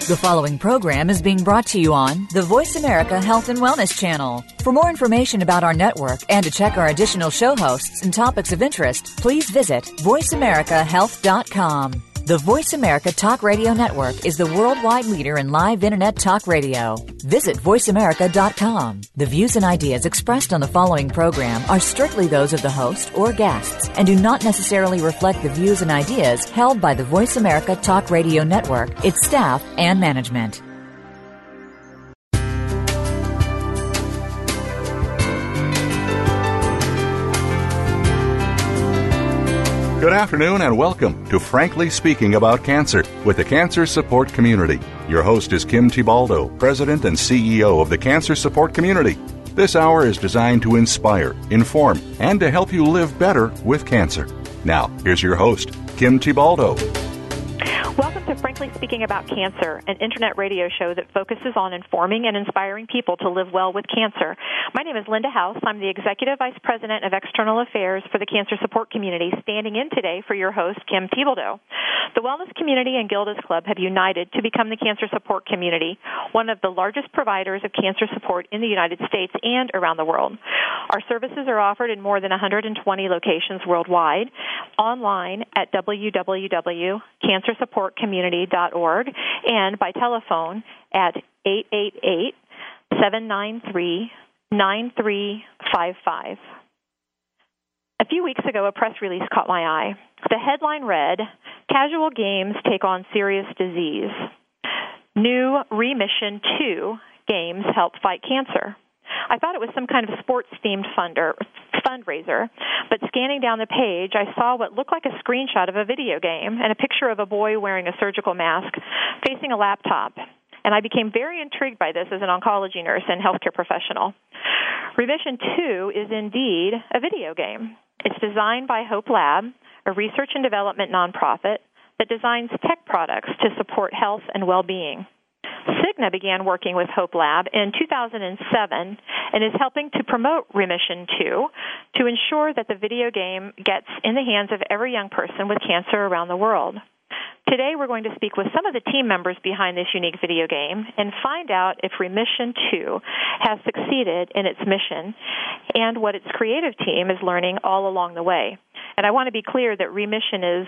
The following program is being brought to you on the Voice America Health and Wellness Channel. For more information about our network and to check our additional show hosts and topics of interest, please visit voiceamericahealth.com. The Voice America Talk Radio Network is the worldwide leader in live Internet talk radio. Visit voiceamerica.com. The views and ideas expressed on the following program are strictly those of the host or guests and do not necessarily reflect the views and ideas held by the Voice America Talk Radio Network, its staff, and management. Good afternoon and welcome to Frankly Speaking About Cancer with the Cancer Support Community. Your host is Kim Thiboldeaux, President and CEO of the Cancer Support Community. This hour is designed to inspire, inform, and to help you live better with cancer. Now, here's your host, Kim Thiboldeaux. Welcome to Frankly Speaking About Cancer, an internet radio show that focuses on informing and inspiring people to live well with cancer. My name is Linda House. I'm the Executive Vice President of External Affairs for the Cancer Support Community, standing in today for your host, Kim Thiboldeaux. The Wellness Community and Gilda's Club have united to become the Cancer Support Community, one of the largest providers of cancer support in the United States and around the world. Our services are offered in more than 120 locations worldwide, online at www.cancersupportcommunity.org, and by telephone at 888-793-9355. A few weeks ago, a press release caught my eye. The headline read, "Casual games take on serious disease. New Remission 2 games help fight cancer." I thought it was some kind of sports-themed fundraiser, but scanning down the page, I saw what looked like a screenshot of a video game and a picture of a boy wearing a surgical mask facing a laptop. And I became very intrigued by this as an oncology nurse and healthcare professional. Remission 2 is indeed a video game. It's designed by Hope Lab, a research and development nonprofit that designs tech products to support health and well-being. Cigna began working with Hope Lab in 2007 and is helping to promote Remission 2 to ensure that the video game gets in the hands of every young person with cancer around the world. Today we're going to speak with some of the team members behind this unique video game and find out if Remission 2 has succeeded in its mission and what its creative team is learning all along the way. And I want to be clear that Remission is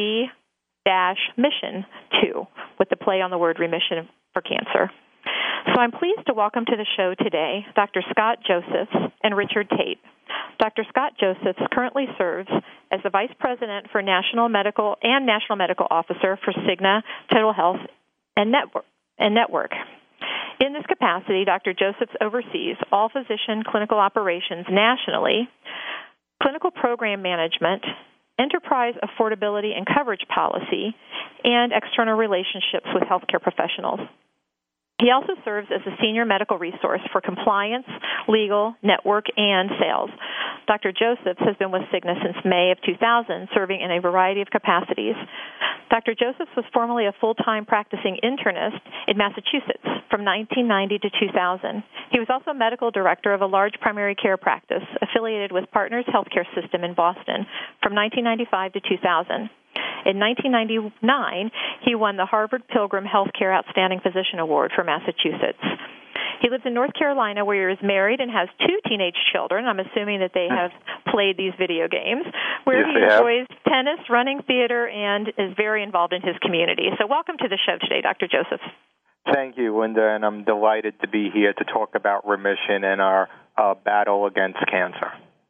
Re-Mission 2 with the play on the word remission for cancer. So I'm pleased to welcome to the show today Dr. Scott Josephs and Richard Tate. Dr. Scott Josephs currently serves as the Vice President for National Medical Officer for Cigna Total Health and Network. In this capacity, Dr. Josephs oversees all physician clinical operations nationally, clinical program management, enterprise affordability and coverage policy, and external relationships with healthcare professionals. He also serves as a senior medical resource for compliance, legal, network, and sales. Dr. Josephs has been with Cigna since May of 2000, serving in a variety of capacities. Dr. Josephs was formerly a full-time practicing internist in Massachusetts from 1990 to 2000. He was also medical director of a large primary care practice affiliated with Partners Healthcare System in Boston from 1995 to 2000. In 1999, he won the Harvard Pilgrim Healthcare Outstanding Physician Award for Massachusetts. He lives in North Carolina, where he is married and has 2 teenage children. I'm assuming that they have played these video games, where he enjoys tennis, running, theater, and is very involved in his community. So welcome to the show today, Dr. Josephs. Thank you, Linda, and I'm delighted to be here to talk about remission and our battle against cancer.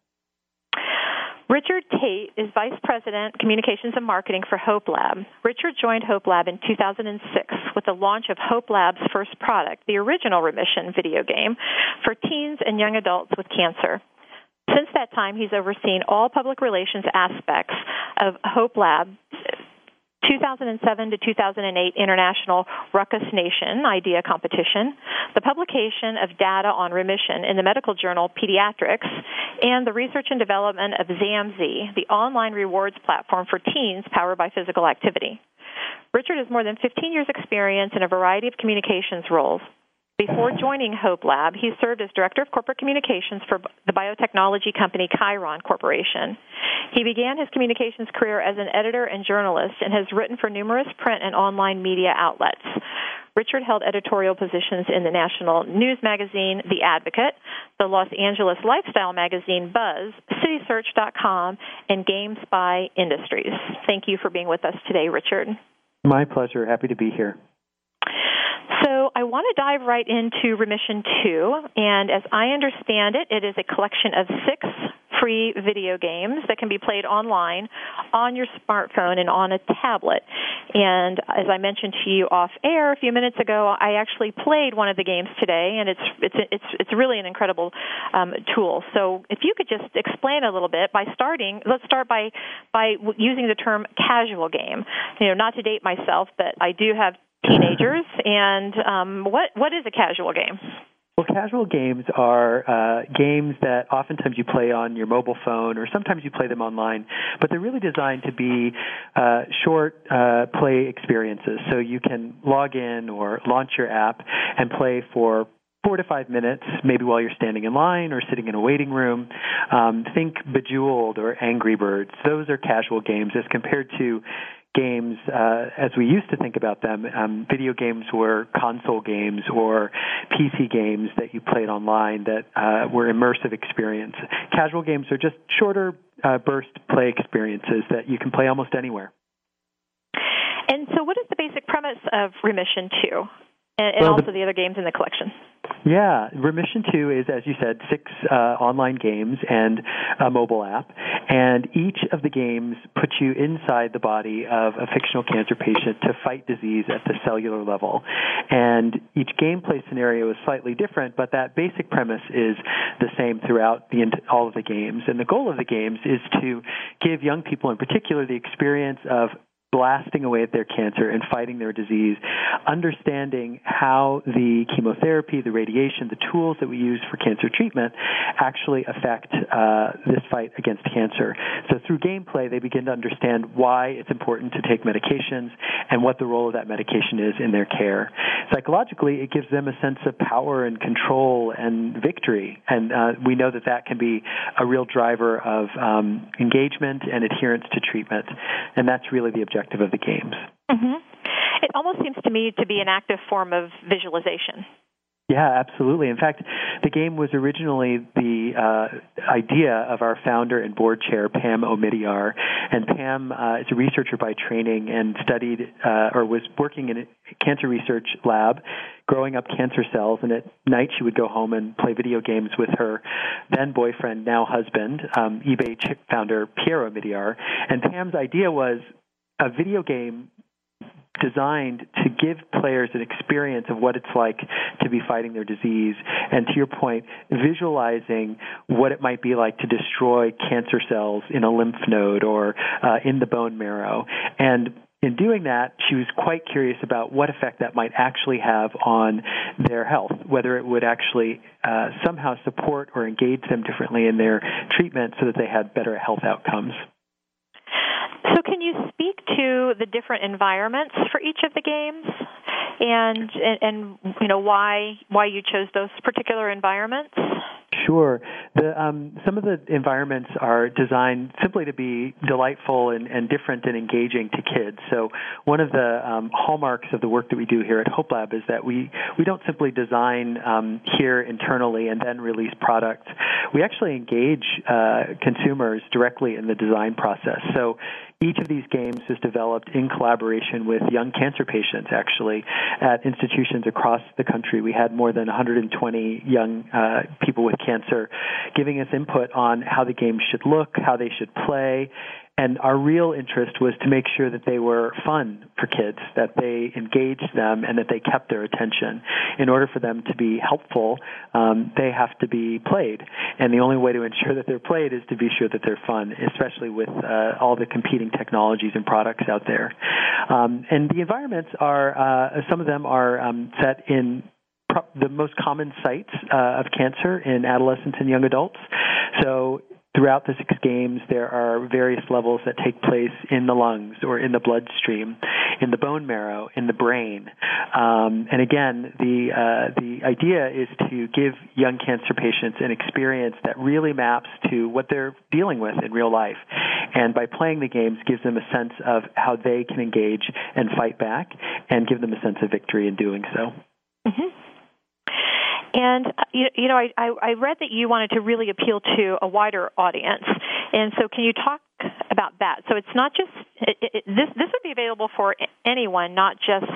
Richard Tate is Vice President, Communications and Marketing for Hope Lab. Richard joined Hope Lab in 2006 with the launch of Hope Lab's first product, the original Remission video game, for teens and young adults with cancer. Since that time, he's overseen all public relations aspects of Hope Lab's 2007 to 2008 International Ruckus Nation Idea Competition, the publication of data on remission in the medical journal Pediatrics, and the research and development of ZAMZ, the online rewards platform for teens powered by physical activity. Richard has more than 15 years' experience in a variety of communications roles. Before joining Hope Lab, he served as Director of Corporate Communications for the biotechnology company Chiron Corporation. He began his communications career as an editor and journalist and has written for numerous print and online media outlets. Richard held editorial positions in the national news magazine, The Advocate, the Los Angeles lifestyle magazine, Buzz, CitySearch.com, and GameSpy Industries. Thank you for being with us today, Richard. My pleasure. Happy to be here. So I want to dive right into Remission 2, and as I understand it, it is a collection of 6 free video games that can be played online on your smartphone and on a tablet. And as I mentioned to you off air a few minutes ago, I actually played one of the games today, and it's really an incredible tool. So if you could just explain a little bit by starting, let's start by using the term casual game. Not to date myself, but I do have teenagers, and what is a casual game? Well, casual games are games that oftentimes you play on your mobile phone, or sometimes you play them online, but they're really designed to be short play experiences. So you can log in or launch your app and play for 4 to 5 minutes, maybe while you're standing in line or sitting in a waiting room. Think Bejeweled or Angry Birds. Those are casual games as compared to games, as we used to think about them. Video games were console games or PC games that you played online that were immersive experience. Casual games are just shorter burst play experiences that you can play almost anywhere. And so what is the basic premise of Remission 2 and also the other games in the collection? Yeah, Remission 2 is, as you said, 6 online games and a mobile app, and each of the games puts you inside the body of a fictional cancer patient to fight disease at the cellular level. And each gameplay scenario is slightly different, but that basic premise is the same throughout all of the games. And the goal of the games is to give young people in particular the experience of blasting away at their cancer and fighting their disease, understanding how the chemotherapy, the radiation, the tools that we use for cancer treatment actually affect this fight against cancer. So through gameplay, they begin to understand why it's important to take medications and what the role of that medication is in their care. Psychologically, it gives them a sense of power and control and victory, and we know that can be a real driver of engagement and adherence to treatment, and that's really the objective of the games. Mm-hmm. It almost seems to me to be an active form of visualization. Yeah, absolutely. In fact, the game was originally the idea of our founder and board chair, Pam Omidyar. And Pam is a researcher by training and studied or was working in a cancer research lab, growing up cancer cells. And at night she would go home and play video games with her then boyfriend, now husband, eBay founder Pierre Omidyar. And Pam's idea was a video game designed to give players an experience of what it's like to be fighting their disease, and to your point, visualizing what it might be like to destroy cancer cells in a lymph node or in the bone marrow. And in doing that, she was quite curious about what effect that might actually have on their health, whether it would actually somehow support or engage them differently in their treatment so that they had better health outcomes. So can you speak to the different environments for each of the games and why you chose those particular environments? Sure. Some of the environments are designed simply to be delightful and different and engaging to kids. So one of the hallmarks of the work that we do here at Hope Lab is that we don't simply design here internally and then release products. We actually engage consumers directly in the design process. So each of these games is developed in collaboration with young cancer patients, actually, at institutions across the country. We had more than 120 young people with cancer giving us input on how the games should look, how they should play. And our real interest was to make sure that they were fun for kids, that they engaged them, and that they kept their attention. In order for them to be helpful, they have to be played. And the only way to ensure that they're played is to be sure that they're fun, especially with all the competing technologies and products out there. And the environments are, some of them are set in the most common sites of cancer in adolescents and young adults. So Throughout the 6 games, there are various levels that take place in the lungs or in the bloodstream, in the bone marrow, in the brain. And again, the idea is to give young cancer patients an experience that really maps to what they're dealing with in real life. And by playing the games, gives them a sense of how they can engage and fight back, and give them a sense of victory in doing so. Mm-hmm. And, I read that you wanted to really appeal to a wider audience. And so can you talk about that? So it's not just, this would be available for anyone, not just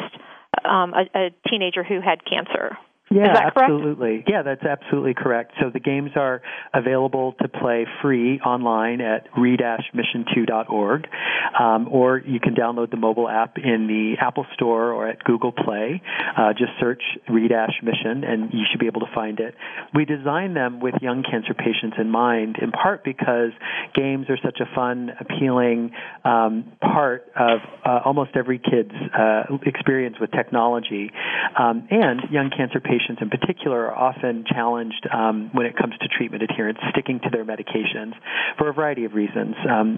a teenager who had cancer. Yeah, Is that correct? absolutely. Yeah, that's absolutely correct. So the games are available to play free online at re-mission2.org, or you can download the mobile app in the Apple Store or at Google Play. Just search re-mission, and you should be able to find it. We designed them with young cancer patients in mind, in part because games are such a fun, appealing part of almost every kid's experience with technology, and young cancer patients in particular are often challenged when it comes to treatment adherence, sticking to their medications for a variety of reasons.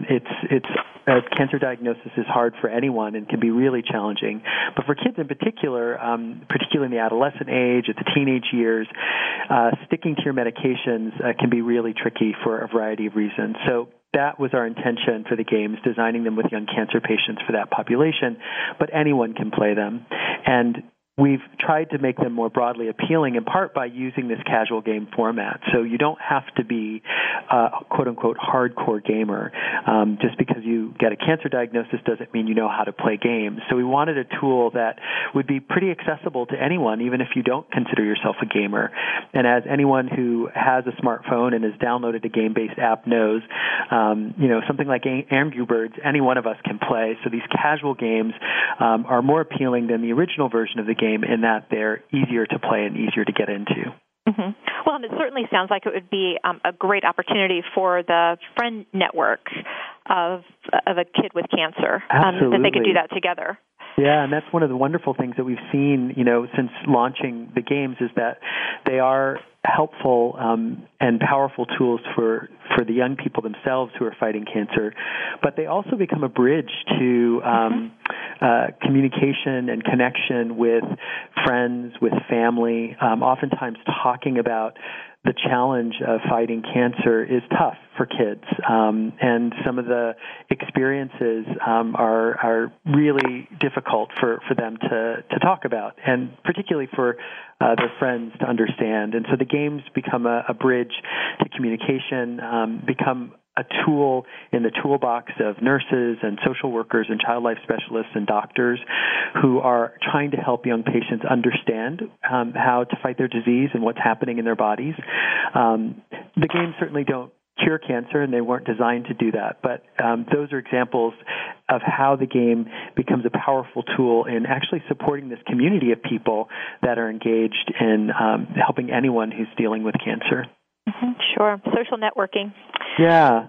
Cancer diagnosis is hard for anyone and can be really challenging. But for kids in particular, particularly in the adolescent age, at the teenage years, sticking to your medications can be really tricky for a variety of reasons. So that was our intention for the games, designing them with young cancer patients for that population. But anyone can play them. And we've tried to make them more broadly appealing, in part by using this casual game format. So you don't have to be a quote-unquote hardcore gamer. Just because you get a cancer diagnosis doesn't mean you know how to play games. So we wanted a tool that would be pretty accessible to anyone, even if you don't consider yourself a gamer. And as anyone who has a smartphone and has downloaded a game-based app knows, something like Angry Birds, any one of us can play. So these casual games are more appealing than the original version of the game, in that they're easier to play and easier to get into. Mm-hmm. Well, and it certainly sounds like it would be a great opportunity for the friend network of a kid with cancer, that they could do that together. Yeah, and that's one of the wonderful things that we've seen, since launching the games, is that they are helpful and powerful tools for the young people themselves who are fighting cancer, but they also become a bridge to communication and connection with friends, with family. Oftentimes talking about the challenge of fighting cancer is tough for kids, and some of the experiences are really difficult for them to talk about, and particularly for their friends to understand. And so the games become a bridge to communication, become a tool in the toolbox of nurses and social workers and child life specialists and doctors who are trying to help young patients understand how to fight their disease and what's happening in their bodies. The games certainly don't cure cancer, and they weren't designed to do that, but those are examples of how the game becomes a powerful tool in actually supporting this community of people that are engaged in helping anyone who's dealing with cancer. Mm-hmm, sure. Social networking. Yeah.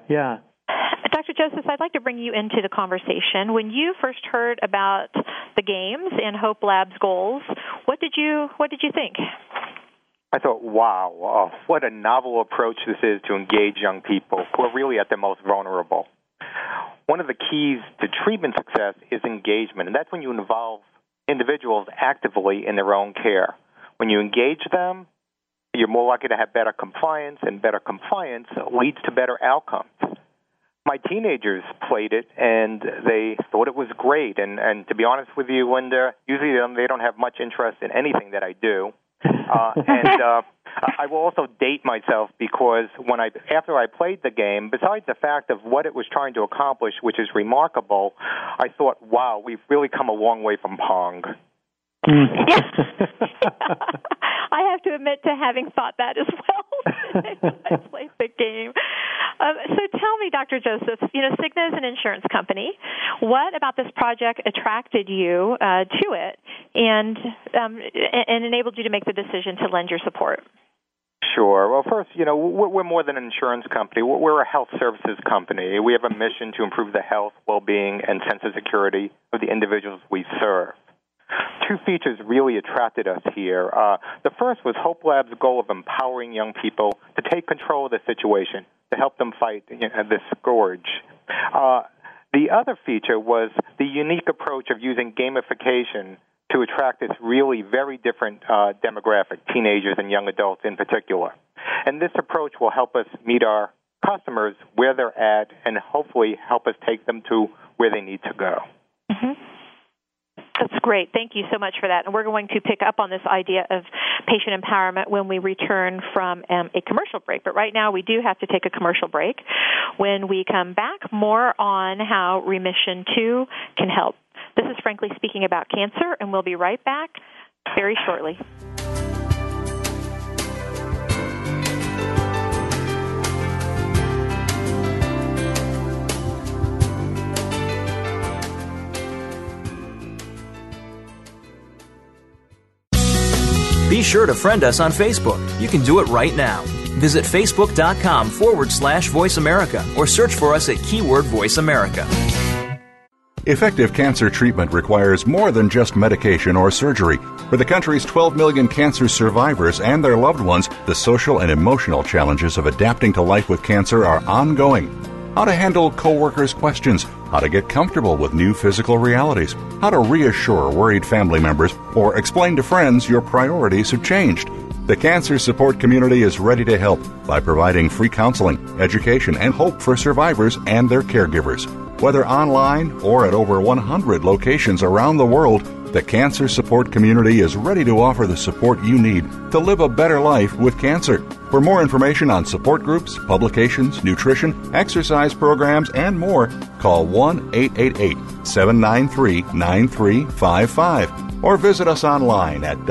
Dr. Joseph, I'd like to bring you into the conversation. When you first heard about the games and Hope Lab's goals, what did you think? I thought, wow, what a novel approach this is to engage young people who are really at their most vulnerable. One of the keys to treatment success is engagement, and that's when you involve individuals actively in their own care. When you engage them, you're more likely to have better compliance, and better compliance leads to better outcomes. My teenagers played it, and they thought it was great. And to be honest with you, Linda, usually they don't have much interest in anything that I do. I will also date myself because after I played the game, besides the fact of what it was trying to accomplish, which is remarkable, I thought, wow, we've really come a long way from Pong. Yes. I have to admit to having thought that as well when I played the game. So tell me, Dr. Joseph, Cigna is an insurance company. What about this project attracted you to it and enabled you to make the decision to lend your support? Sure. Well, first, we're more than an insurance company. We're a health services company. We have a mission to improve the health, well-being, and sense of security of the individuals we serve. Two features really attracted us here. The first was Hope Lab's goal of empowering young people to take control of the situation, to help them fight this scourge. The other feature was the unique approach of using gamification to attract this really very different demographic, teenagers and young adults in particular. And this approach will help us meet our customers where they're at and hopefully help us take them to where they need to go. Mm-hmm. That's great. Thank you so much for that. And we're going to pick up on this idea of patient empowerment when we return from a commercial break. But right now we do have to take a commercial break. When we come back, more on how Remission 2 can help. This is Frankly Speaking About Cancer, and we'll be right back very shortly. Be sure to friend us on Facebook. You can do it right now. Visit Facebook.com/Voice America or search for us at keyword Voice America. Effective cancer treatment requires more than just medication or surgery. For the country's 12 million cancer survivors and their loved ones, the social and emotional challenges of adapting to life with cancer are ongoing. How to handle coworkers' questions, how to get comfortable with new physical realities, how to reassure worried family members, or explain to friends your priorities have changed. The Cancer Support Community is ready to help by providing free counseling, education, and hope for survivors and their caregivers. Whether online or at over 100 locations around the world, the Cancer Support Community is ready to offer the support you need to live a better life with cancer. For more information on support groups, publications, nutrition, exercise programs, and more, call 1-888-793-9355 or visit us online at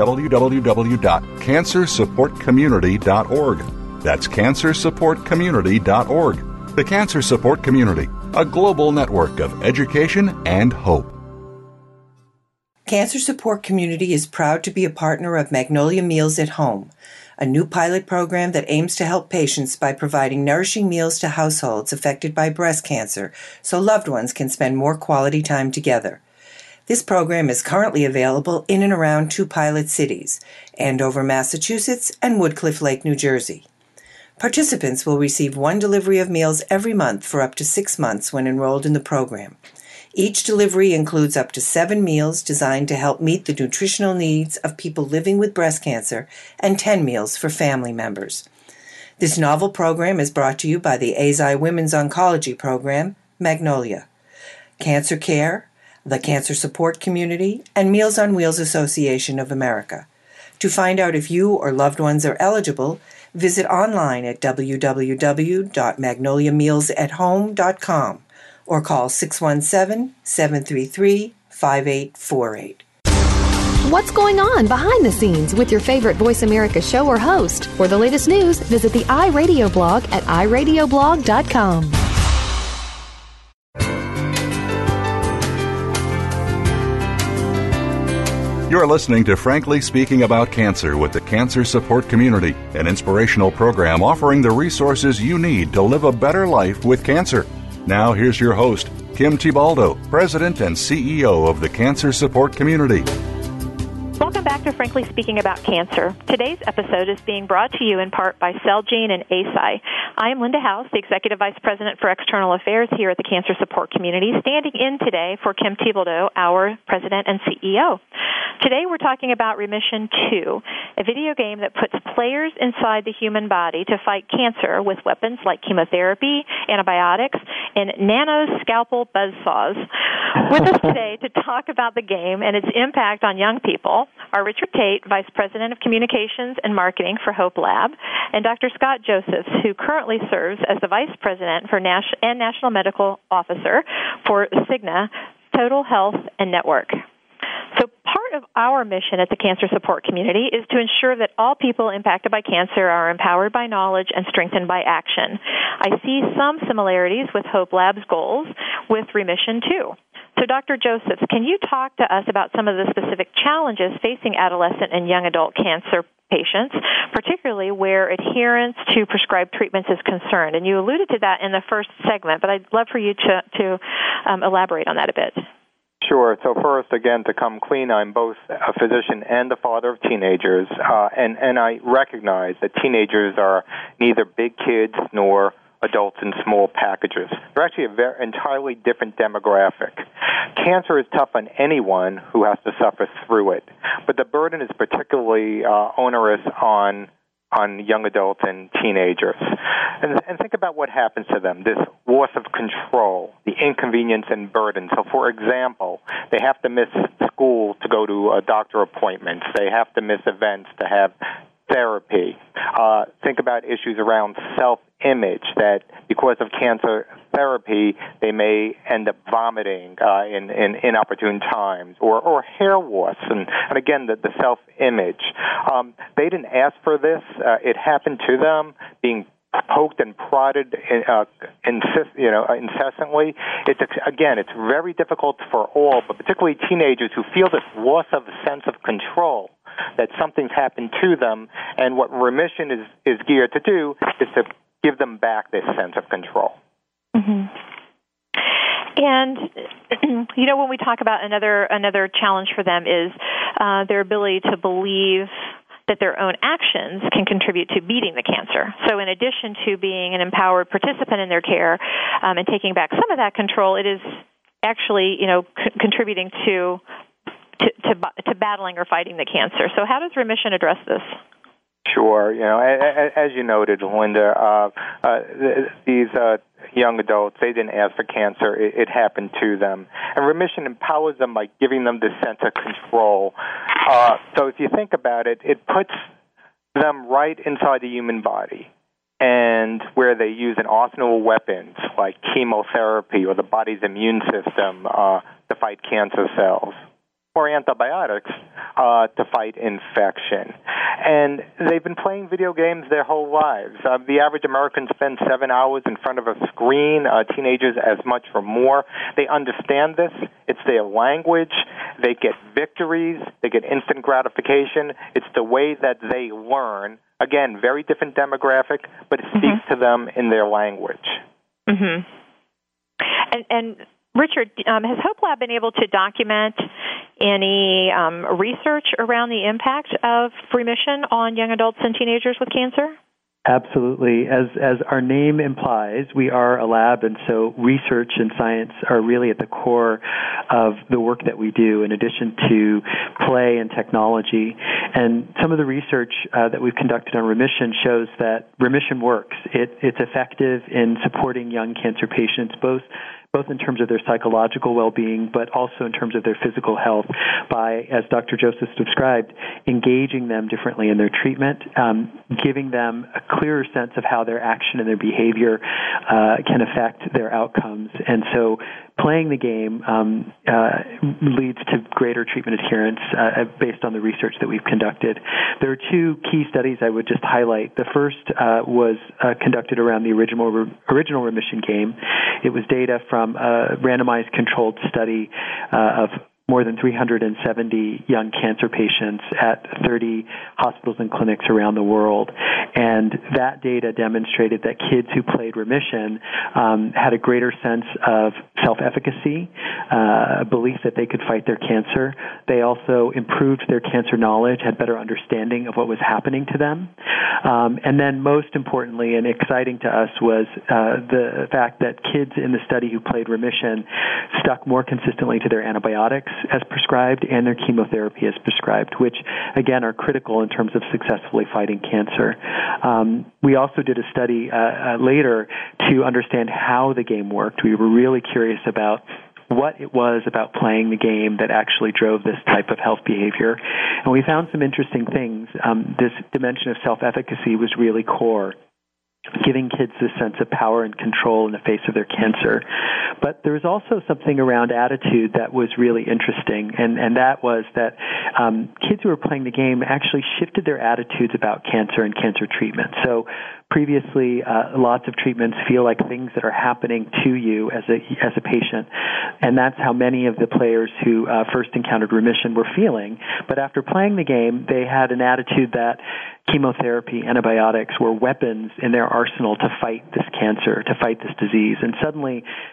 www.cancersupportcommunity.org. That's cancersupportcommunity.org. The Cancer Support Community, a global network of education and hope. Cancer Support Community is proud to be a partner of Magnolia Meals at Home, a new pilot program that aims to help patients by providing nourishing meals to households affected by breast cancer so loved ones can spend more quality time together. This program is currently available in and around 2 pilot cities, Andover, Massachusetts, and Woodcliff Lake, New Jersey. Participants will receive 1 delivery of meals every month for up to 6 months when enrolled in the program. Each delivery includes up to 7 meals designed to help meet the nutritional needs of people living with breast cancer and 10 meals for family members. This novel program is brought to you by the AZI Women's Oncology Program, Magnolia, Cancer Care, the Cancer Support Community, and Meals on Wheels Association of America. To find out if you or loved ones are eligible, visit online at www.magnoliamealsathome.com or call 617-733-5848. What's going on behind the scenes with your favorite Voice America show or host? For the latest news, visit the iRadio blog at iradioblog.com. You're listening to Frankly Speaking About Cancer with the Cancer Support Community, an inspirational program offering the resources you need to live a better life with cancer. Now here's your host, Kim Tibaldo, President and CEO of the Cancer Support Community. Welcome back to Frankly Speaking About Cancer. Today's episode is being brought to you in part by Celgene and ASI. I am Linda House, the Executive Vice President for External Affairs here at the Cancer Support Community, standing in today for Kim Tibaldo, our President and CEO. Today we're talking about Remission 2, a video game that puts players inside the human body to fight cancer with weapons like chemotherapy, antibiotics, and nano-scalpel buzzsaws. With us today to talk about the game and its impact on young people are Richard Tate, Vice President of Communications and Marketing for Hope Lab, and Dr. Scott Josephs, who currently serves as the Vice President for and National Medical Officer for Cigna Total Health and Network. So part of our mission at the Cancer Support Community is to ensure that all people impacted by cancer are empowered by knowledge and strengthened by action. I see some similarities with Hope Lab's goals with Remission 2. So Dr. Josephs, can you talk to us about some of the specific challenges facing adolescent and young adult cancer patients, particularly where adherence to prescribed treatments is concerned? And you alluded to that in the first segment, but I'd love for you to elaborate on that a bit. Sure. So first, again, to come clean, I'm both a physician and a father of teenagers, and I recognize that teenagers are neither big kids nor adults in small packages. They're actually entirely different demographic. Cancer is tough on anyone who has to suffer through it, but the burden is particularly onerous on young adults and teenagers. And think about what happens to them, this loss of control, the inconvenience and burden. So, for example, they have to miss school to go to doctor appointments. They have to miss events to have therapy. Think about issues around self-image, that because of cancer therapy, they may end up vomiting in inopportune times, or hair loss, and again, the self-image. They didn't ask for this. It happened to them, being poked and prodded incessantly. It's very difficult for all, but particularly teenagers who feel this loss of sense of control, that something's happened to them, and what remission is geared to do is to give them back this sense of control. Mm-hmm. And, when we talk about another challenge for them is their ability to believe that their own actions can contribute to beating the cancer. So in addition to being an empowered participant in their care and taking back some of that control, it is actually, contributing to battling or fighting the cancer. So how does remission address this? Sure. As you noted, Linda, these young adults, they didn't ask for cancer. It happened to them. And remission empowers them by giving them this sense of control. So if you think about it, it puts them right inside the human body, and where they use an arsenal of weapons like chemotherapy or the body's immune system to fight cancer cells, or antibiotics to fight infection. And they've been playing video games their whole lives. The average American spends 7 hours in front of a screen, teenagers as much or more. They understand this. It's their language. They get victories. They get instant gratification. It's the way that they learn. Again, very different demographic, but it speaks to them in their language. Mm-hmm. And Richard, has Hope Lab been able to document any research around the impact of remission on young adults and teenagers with cancer? Absolutely. As our name implies, we are a lab, and so research and science are really at the core of the work that we do, in addition to play and technology. And some of the research that we've conducted on remission shows that remission works. It's effective in supporting young cancer patients, both in terms of their psychological well-being, but also in terms of their physical health by, as Dr. Joseph described, engaging them differently in their treatment, giving them a clearer sense of how their action and their behavior can affect their outcomes. And so playing the game leads to greater treatment adherence based on the research that we've conducted. There are two key studies I would just highlight. The first was conducted around the original remission game. It was data from a randomized controlled study of more than 370 young cancer patients at 30 hospitals and clinics around the world. And that data demonstrated that kids who played remission had a greater sense of self-efficacy, a belief that they could fight their cancer. They also improved their cancer knowledge, had better understanding of what was happening to them. And then most importantly and exciting to us was the fact that kids in the study who played remission stuck more consistently to their antibiotics as prescribed and their chemotherapy as prescribed, which, again, are critical in terms of successfully fighting cancer. We also did a study later to understand how the game worked. We were really curious about what it was about playing the game that actually drove this type of health behavior. And we found some interesting things. This dimension of self-efficacy was really core, giving kids this sense of power and control in the face of their cancer. But there was also something around attitude that was really interesting, and that was that kids who were playing the game actually shifted their attitudes about cancer and cancer treatment. So previously, lots of treatments feel like things that are happening to you as a patient, and that's how many of the players who first encountered remission were feeling. But after playing the game, they had an attitude that chemotherapy, antibiotics were weapons in their arsenal to fight this cancer, to fight this disease. And suddenly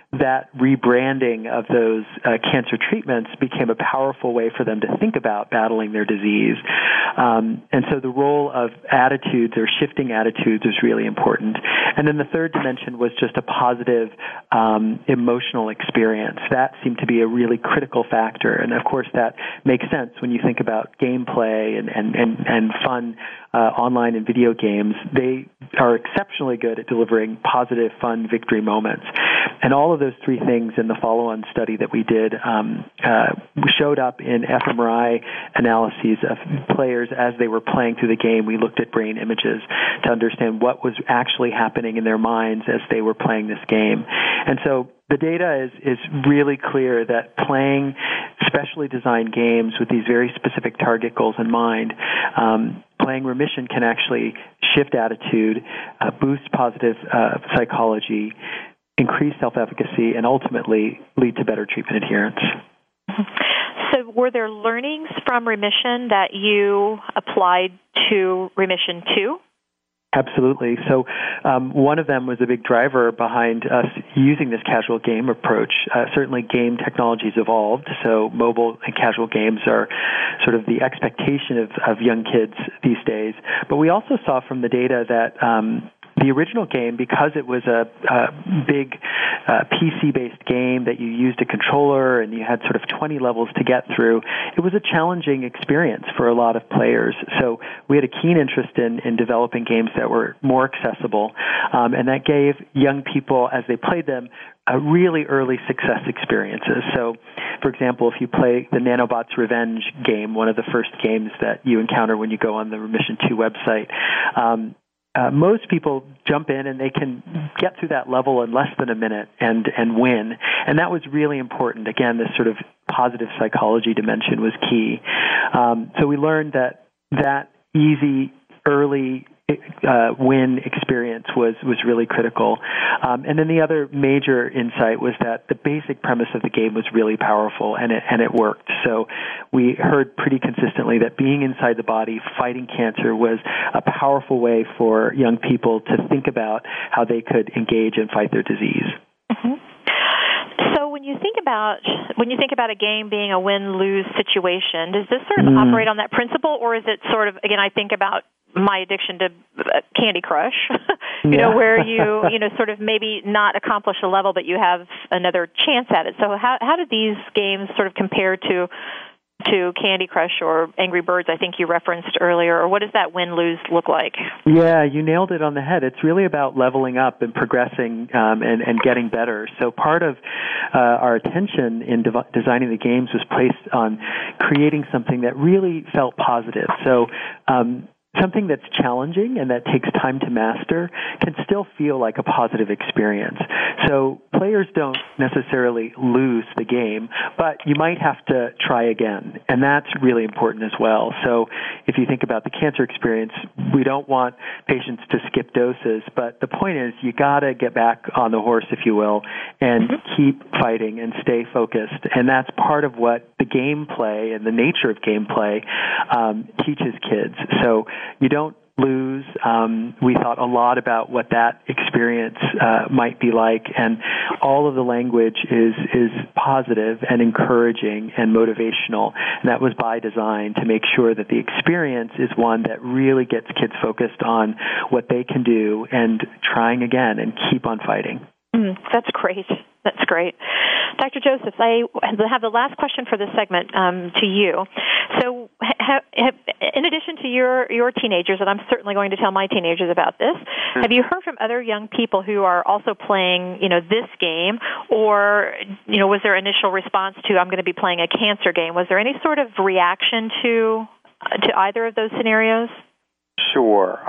that rebranding of those cancer treatments became a powerful way for them to think about battling their disease. And so the role of attitudes or shifting attitudes was really important. And then the third dimension was just a positive emotional experience. That seemed to be a really critical factor. And of course, that makes sense when you think about gameplay and fun online and video games. They are exceptionally good at delivering positive, fun victory moments. And all of those three things in the follow-on study that we did showed up in fMRI analyses of players as they were playing through the game. We looked at brain images to understand what was actually happening in their minds as they were playing this game. And so the data is really clear that playing specially designed games with these very specific target goals in mind, playing remission can actually shift attitude, boost positive psychology, increase self-efficacy, and ultimately lead to better treatment adherence. So were there learnings from remission that you applied to remission 2? Absolutely. So one of them was a big driver behind us using this casual game approach. Certainly game technologies evolved, so mobile and casual games are sort of the expectation of young kids these days. But we also saw from the data that the original game, because it was a big PC-based game that you used a controller and you had sort of 20 levels to get through, it was a challenging experience for a lot of players. So we had a keen interest in developing games that were more accessible, and that gave young people, as they played them, really early success experiences. So, for example, if you play the Nanobots Revenge game, one of the first games that you encounter when you go on the Remission 2 website, most people jump in and they can get through that level in less than a minute and win. And that was really important. Again, this sort of positive psychology dimension was key. So we learned that easy, early win experience was really critical. And then the other major insight was that the basic premise of the game was really powerful, and it worked. So we heard pretty consistently that being inside the body, fighting cancer, was a powerful way for young people to think about how they could engage and fight their disease. Mm-hmm. So when you think about a game being a win-lose situation, does this sort of operate on that principle, or is it sort of, again, I think about my addiction to Candy Crush, where you sort of maybe not accomplish a level, but you have another chance at it. So how do these games sort of compare to Candy Crush or Angry Birds, I think you referenced earlier, or what does that win-lose look like? Yeah, you nailed it on the head. It's really about leveling up and progressing and getting better. So part of our attention in designing the games was placed on creating something that really felt positive. So something that's challenging and that takes time to master can still feel like a positive experience. So players don't necessarily lose the game, but you might have to try again, and that's really important as well. So if you think about the cancer experience, we don't want patients to skip doses, but the point is you got to get back on the horse, if you will, and keep fighting and stay focused. And that's part of what the gameplay and the nature of gameplay teaches kids. So you don't lose. We thought a lot about what that experience might be like, and all of the language is positive and encouraging and motivational, and that was by design to make sure that the experience is one that really gets kids focused on what they can do and trying again and keep on fighting. That's great. That's great. Dr. Joseph, I have the last question for this segment to you. So in addition to your teenagers, and I'm certainly going to tell my teenagers about this, have you heard from other young people who are also playing, this game, or, was there initial response to, I'm going to be playing a cancer game? Was there any sort of reaction to either of those scenarios? Sure.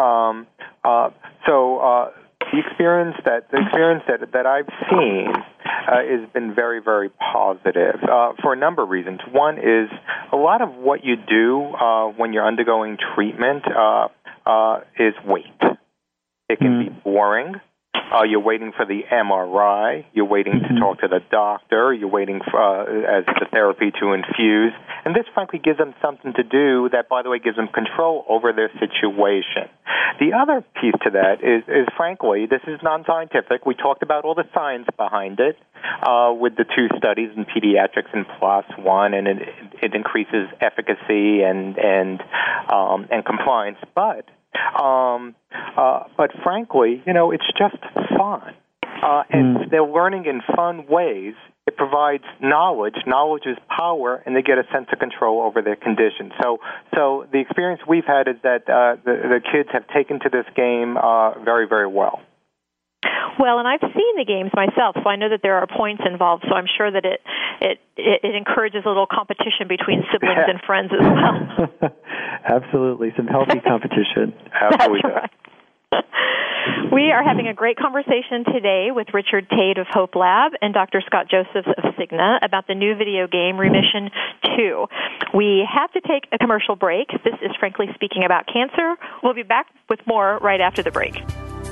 The experience that I've seen has been very, very positive for a number of reasons. One is a lot of what you do when you're undergoing treatment is wait. It can be boring. You're waiting for the MRI. You're waiting to talk to the doctor. You're waiting for as the therapy to infuse. And this, frankly, gives them something to do that, by the way, gives them control over their situation. The other piece to that is frankly, this is non-scientific. We talked about all the science behind it with the 2 studies in pediatrics and +1, and it increases efficacy and compliance. But frankly, it's just fun. And they're learning in fun ways. It provides knowledge. Knowledge is power, and they get a sense of control over their condition. So the experience we've had is that the kids have taken to this game very, very well. Well, and I've seen the games myself, so I know that there are points involved, so I'm sure that it encourages a little competition between siblings and friends as well. Absolutely, some healthy competition. Absolutely. That's right. We are having a great conversation today with Richard Tate of Hope Lab and Dr. Scott Josephs of Cigna about the new video game Remission 2. We have to take a commercial break. This is Frankly Speaking About Cancer. We'll be back with more right after the break.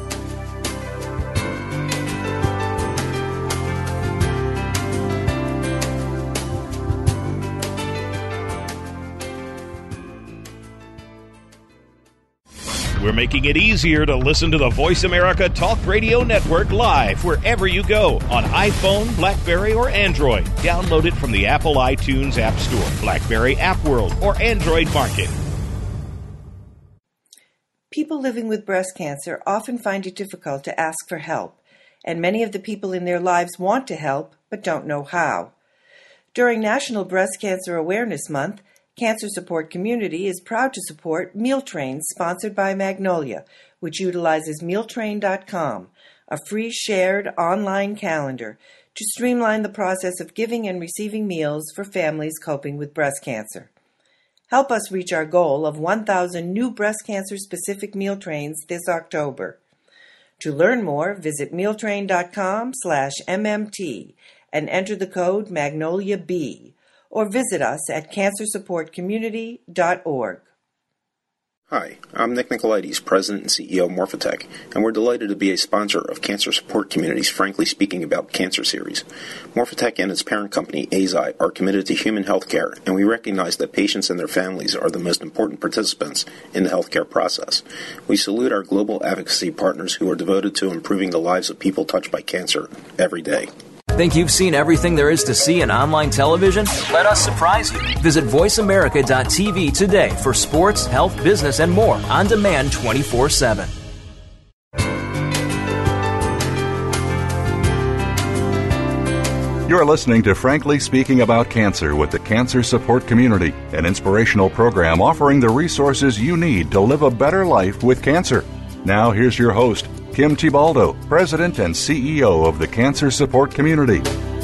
We're making it easier to listen to the Voice America Talk Radio Network live wherever you go on iPhone, BlackBerry, or Android. Download it from the Apple iTunes App Store, BlackBerry App World, or Android Market. People living with breast cancer often find it difficult to ask for help, and many of the people in their lives want to help but don't know how. During National Breast Cancer Awareness Month, Cancer Support Community is proud to support Meal Trains sponsored by Magnolia, which utilizes mealtrain.com, a free shared online calendar to streamline the process of giving and receiving meals for families coping with breast cancer. Help us reach our goal of 1,000 new breast cancer-specific meal trains this October. To learn more, visit mealtrain.com/MMT and enter the code MagnoliaB, or visit us at cancersupportcommunity.org. Hi, I'm Nick Nicolaides, President and CEO of Morphotek, and we're delighted to be a sponsor of Cancer Support Community's Frankly Speaking About Cancer series. Morphotek and its parent company, Eisai, are committed to human health care, and we recognize that patients and their families are the most important participants in the healthcare process. We salute our global advocacy partners who are devoted to improving the lives of people touched by cancer every day. Think you've seen everything there is to see in online television? Let us surprise you. Visit voiceamerica.tv today for sports, health, business, and more on demand 24/7. You're listening to Frankly Speaking About Cancer with the Cancer Support Community, an inspirational program offering the resources you need to live a better life with cancer. Now here's your host, Kim Tibaldo, President and CEO of the Cancer Support Community.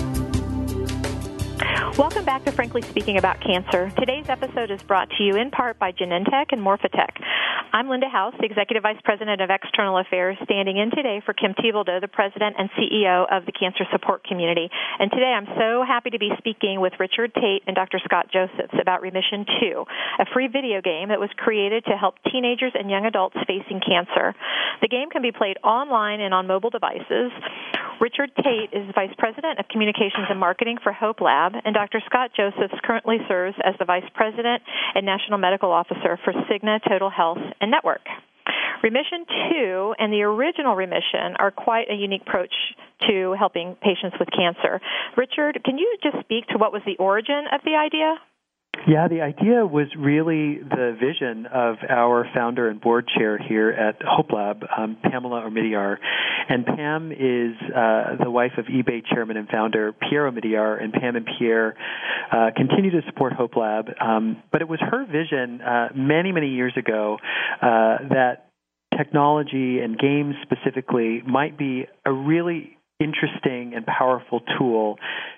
Welcome back to Frankly Speaking About Cancer. Today's episode is brought to you in part by Genentech and Morphotek. I'm Linda House, the Executive Vice President of External Affairs, standing in today for Kim Tibaldo, the President and CEO of the Cancer Support Community. And today I'm so happy to be speaking with Richard Tate and Dr. Scott Josephs about Remission 2, a free video game that was created to help teenagers and young adults facing cancer. The game can be played online and on mobile devices. Richard Tate is Vice President of Communications and Marketing for Hope Lab, and Dr. Scott Josephs currently serves as the Vice President and National Medical Officer for Cigna Total Health and Network. Remission 2 and the original Remission are quite a unique approach to helping patients with cancer. Richard, can you just speak to what was the origin of the idea? Yeah, the idea was really the vision of our founder and board chair here at Hope Lab, Pamela Omidyar. And Pam is the wife of eBay chairman and founder Pierre Omidyar, and Pam and Pierre continue to support Hope Lab. But it was her vision many, many years ago that technology and games specifically might be a really interesting and powerful tool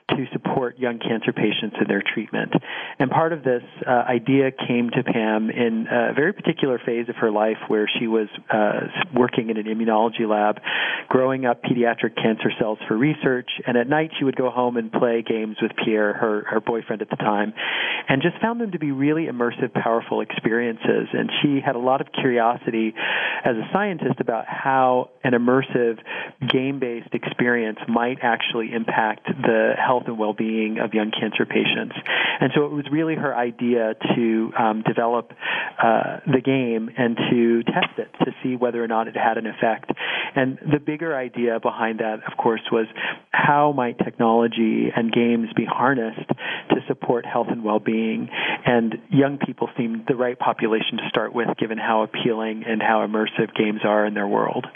to support young cancer patients in their treatment. And part of this idea came to Pam in a very particular phase of her life where she was working in an immunology lab, growing up pediatric cancer cells for research, and at night she would go home and play games with Pierre, her boyfriend at the time, and just found them to be really immersive, powerful experiences. And she had a lot of curiosity as a scientist about how an immersive, game-based experience might actually impact the health and well-being of young cancer patients. And so it was really her idea to develop the game and to test it to see whether or not it had an effect. And the bigger idea behind that, of course, was how might technology and games be harnessed to support health and well-being. And young people seemed the right population to start with, given how appealing and how immersive games are in their world.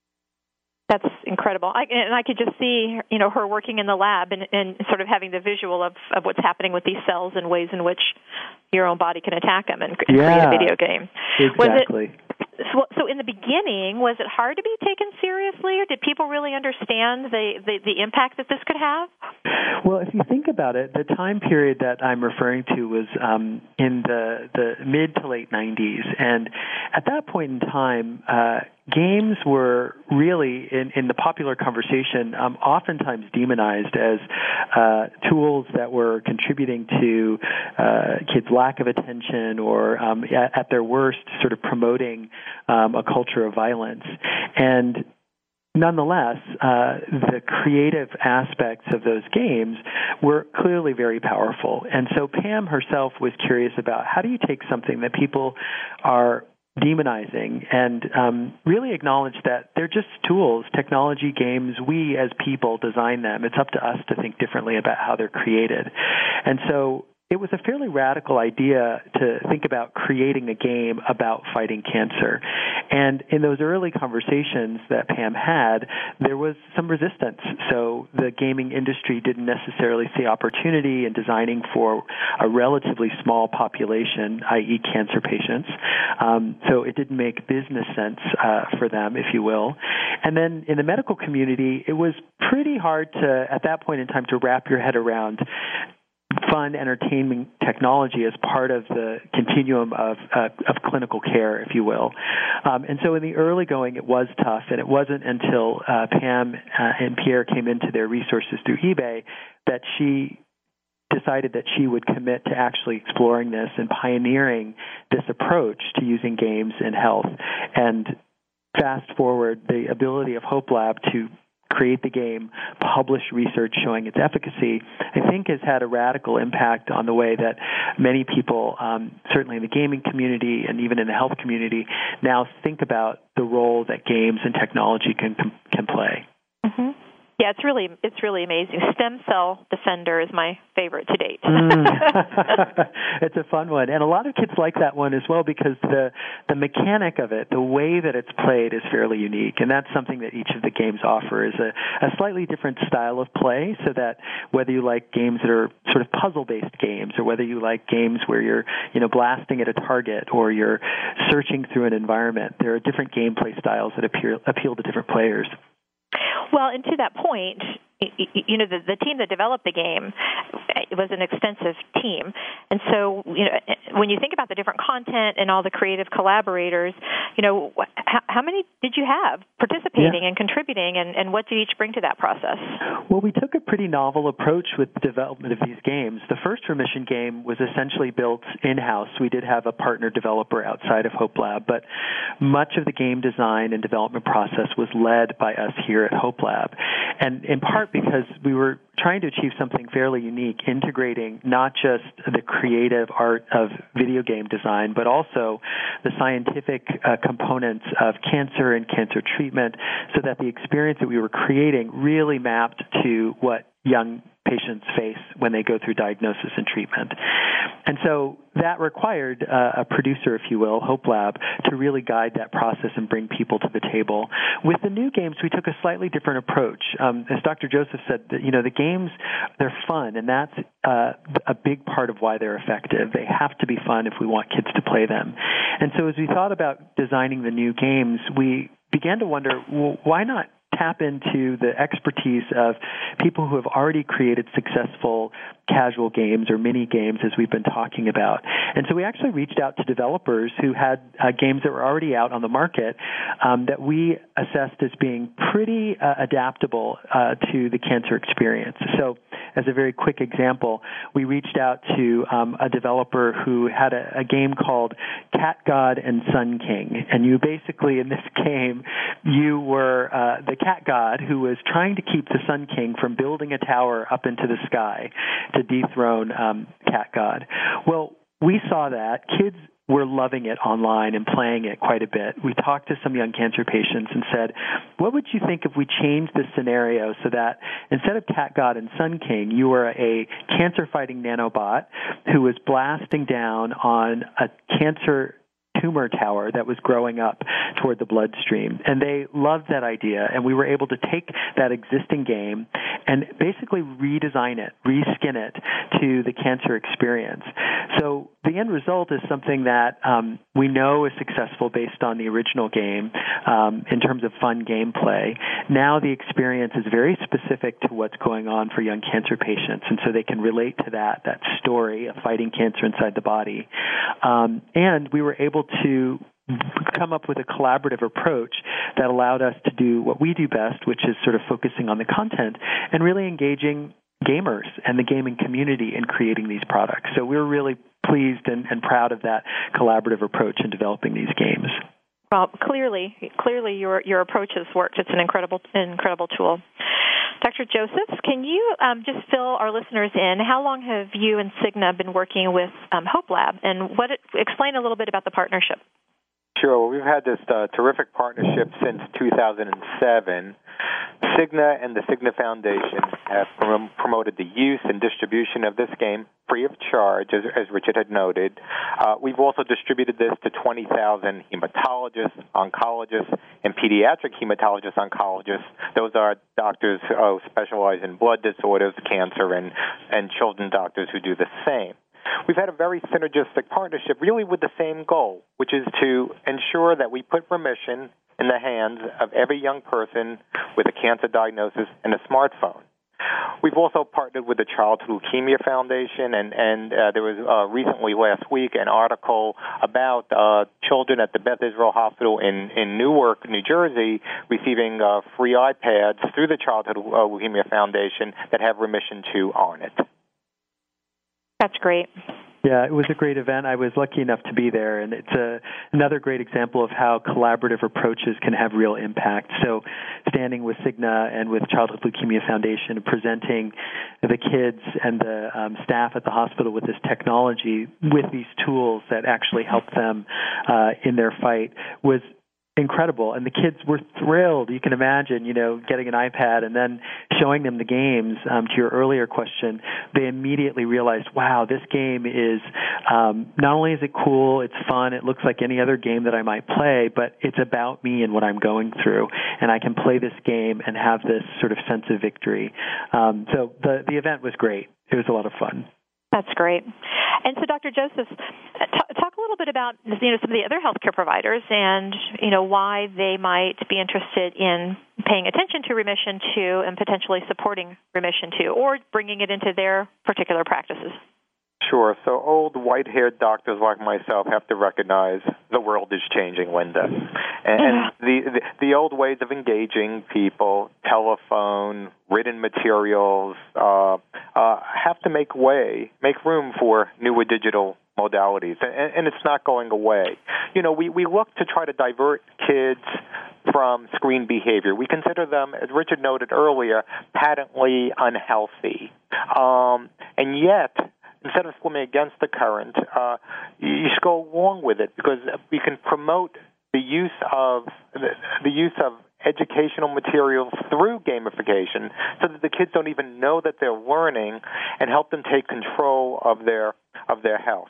That's incredible. I could just see, her working in the lab and sort of having the visual of what's happening with these cells and ways in which your own body can attack them and create a video game. Exactly. So in the beginning, was it hard to be taken seriously, or did people really understand the impact that this could have? Well, if you think about it, the time period that I'm referring to was in the mid to late 90s. And at that point in time, games were really, in the popular conversation, oftentimes demonized as tools that were contributing to kids' lack of attention or, at their worst, sort of promoting a culture of violence. And nonetheless, the creative aspects of those games were clearly very powerful. And so Pam herself was curious about how do you take something that people are demonizing and really acknowledge that they're just tools, technology, games. We as people design them. It's up to us to think differently about how they're created. And so it was a fairly radical idea to think about creating a game about fighting cancer. And in those early conversations that Pam had, there was some resistance. So the gaming industry didn't necessarily see opportunity in designing for a relatively small population, i.e. cancer patients. So it didn't make business sense for them, if you will. And then in the medical community, it was pretty hard to, at that point in time, to wrap your head around fun entertainment technology as part of the continuum of clinical care, if you will. And so in the early going, it was tough, and it wasn't until Pam and Pierre came into their resources through eBay that she decided that she would commit to actually exploring this and pioneering this approach to using games in health. And fast forward, the ability of Hope Lab to create the game, publish research showing its efficacy, I think has had a radical impact on the way that many people, certainly in the gaming community and even in the health community, now think about the role that games and technology can play. Mm-hmm. Yeah, it's really amazing. Stem Cell Defender is my favorite to date. It's a fun one, and a lot of kids like that one as well because the mechanic of it, the way that it's played, is fairly unique, and that's something that each of the games offer is a slightly different style of play. So that whether you like games that are sort of puzzle-based games, or whether you like games where you're blasting at a target or you're searching through an environment, there are different gameplay styles that appeal to different players. Well, and to that point, the team that developed the game, it was an extensive team. And so, when you think about the different content and all the creative collaborators, how many did you have participating and contributing, and what did each bring to that process? Well, we took a pretty novel approach with the development of these games. The first Remission game was essentially built in-house. We did have a partner developer outside of Hope Lab, but much of the game design and development process was led by us here at Hope Lab. And in part because we were trying to achieve something fairly unique, integrating not just the creative art of video game design, but also the scientific components of cancer and cancer treatment, so that the experience that we were creating really mapped to what young patients face when they go through diagnosis and treatment. And so that required a producer, if you will, Hope Lab, to really guide that process and bring people to the table. With the new games, we took a slightly different approach. As Dr. Joseph said, the games, they're fun, and that's a big part of why they're effective. They have to be fun if we want kids to play them. And so as we thought about designing the new games, we began to wonder, well, why not tap into the expertise of people who have already created successful casual games or mini games, as we've been talking about. And so we actually reached out to developers who had games that were already out on the market that we assessed as being pretty adaptable to the cancer experience. So as a very quick example, we reached out to a developer who had a game called Cat God and Sun King. And you basically, in this game, you were the cat god who was trying to keep the Sun King from building a tower up into the sky to dethrone Cat God. Well, we saw that. Kids were loving it online and playing it quite a bit. We talked to some young cancer patients and said, what would you think if we changed the scenario so that instead of Cat God and Sun King, you were a cancer-fighting nanobot who was blasting down on a cancer tumor tower that was growing up toward the bloodstream. And they loved that idea, and we were able to take that existing game and basically redesign it, reskin it to the cancer experience. So the end result is something that we know is successful based on the original game in terms of fun gameplay. Now the experience is very specific to what's going on for young cancer patients, and so they can relate to that story of fighting cancer inside the body. And we were able to come up with a collaborative approach that allowed us to do what we do best, which is sort of focusing on the content and really engaging gamers and the gaming community in creating these products. So we're really pleased and proud of that collaborative approach in developing these games. Well, clearly your approach has worked. It's an incredible tool. Dr. Josephs, can you just fill our listeners in? How long have you and Cigna been working with Hope Lab, and explain a little bit about the partnership? Sure. Well, we've had this terrific partnership since 2007. Cigna and the Cigna Foundation have promoted the use and distribution of this game free of charge, as Richard had noted. We've also distributed this to 20,000 hematologists, oncologists, and pediatric hematologist-oncologists. Those are doctors who specialize in blood disorders, cancer, and children doctors who do the same. We've had a very synergistic partnership, really with the same goal, which is to ensure that we put remission in the hands of every young person with a cancer diagnosis and a smartphone. We've also partnered with the Childhood Leukemia Foundation, and there was recently last week an article about children at the Beth Israel Hospital in Newark, New Jersey, receiving free iPads through the Childhood Leukemia Foundation that have Remission 2 on it. That's great. Yeah, it was a great event. I was lucky enough to be there, and it's another great example of how collaborative approaches can have real impact. So standing with Cigna and with Childhood Leukemia Foundation and presenting the kids and the staff at the hospital with this technology, with these tools that actually help them in their fight, was incredible, and the kids were thrilled. You can imagine, getting an iPad and then showing them the games. To your earlier question, they immediately realized, wow, this game is not only is it cool, it's fun, it looks like any other game that I might play, but it's about me and what I'm going through, and I can play this game and have this sort of sense of victory. So the event was great. It was a lot of fun. That's great. And so, Dr. Josephs, talk a little bit about some of the other healthcare providers and why they might be interested in paying attention to Remission 2 and potentially supporting Remission 2 or bringing it into their particular practices. Sure. So old white-haired doctors like myself have to recognize the world is changing, Linda. And the old ways of engaging people, telephone, written materials, have to make room for newer digital modalities. And it's not going away. We look to try to divert kids from screen behavior. We consider them, as Richard noted earlier, patently unhealthy. And yet, instead of swimming against the current, you should go along with it because we can promote the use of educational materials through gamification so that the kids don't even know that they're learning and help them take control of their health.